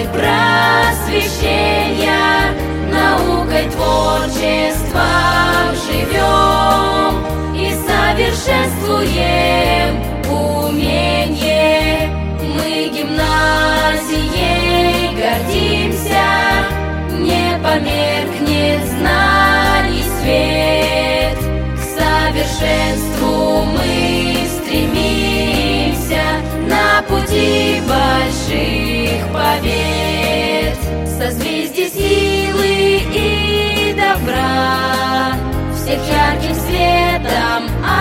просвещения, наукой, творчеством живем и совершенствуем умение. Мы гимназией гордимся, не померкнет знаний свет. К совершенству мы стремимся на пути больших побед. Созвездие силы и добра всех жарким светом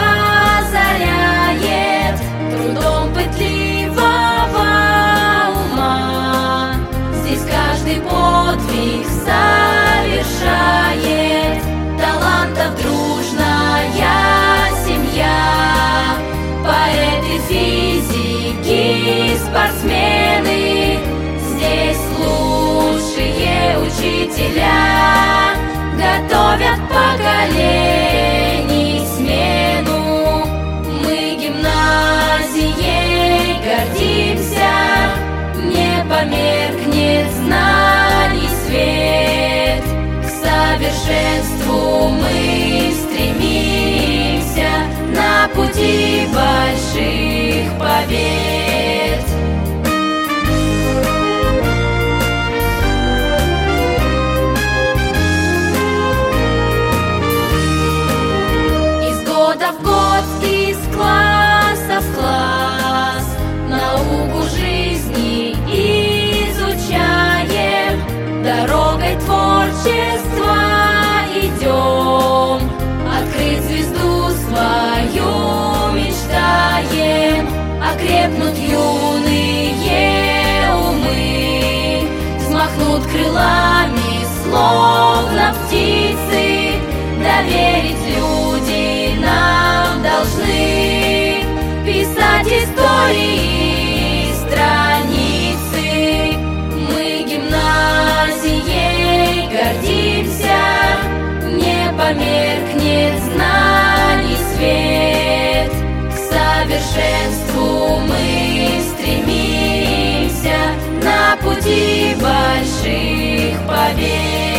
озаряет, трудом пытливого ума здесь каждый подвиг совершает. Талантов дружная семья, поэты, физики, спортсмены, здесь лучшие учителя готовят поколений смену. Мы гимназией гордимся, не померкнет знаний свет. К совершенству мы стремимся на пути больших побед. Из года в год, из класса в класс науку жизни изучаем, дорогой творчества идем, открыть звезду свою мечтаем. Окрепнут юные умы, взмахнут крылами, словно птицы, доверить люди нам должны, писать истории страницы. Мы гимназией гордимся, не померкнет знаний свет. К совершенству мы стремимся на пути больших побед.